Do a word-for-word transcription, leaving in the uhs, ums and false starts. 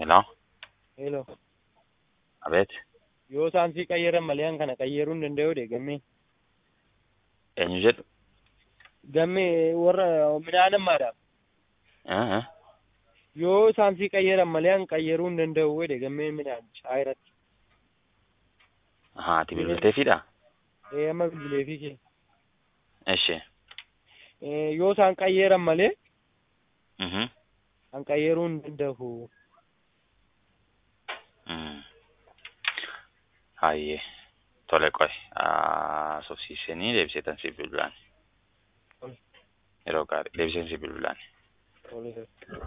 Hello? Hello. Abeet? Yoo isaan si qayyaran malee an kana qayyaruu hin danda'u de gammee. Eenyu jedhu? Gammee warra midhaan ammaadhaaf. Ah, ah. Yoo isaan si qayyaran malee an qayyaruu hin danda'u de gammee midhaan shaayiratti. Ahaa, ati bilbilteefidha? Ee amma bilbileefii kee. Eshi. Ee yoo isaan qayyaran malee Mhm. an qayyaruu hin danda'u. Mm. Hayyee. Tole qoy. Ah, sofsiisanii deebiseetan siif bilbilaan. Yeroo gaarii deebiseen siif bilbilaan. Tole.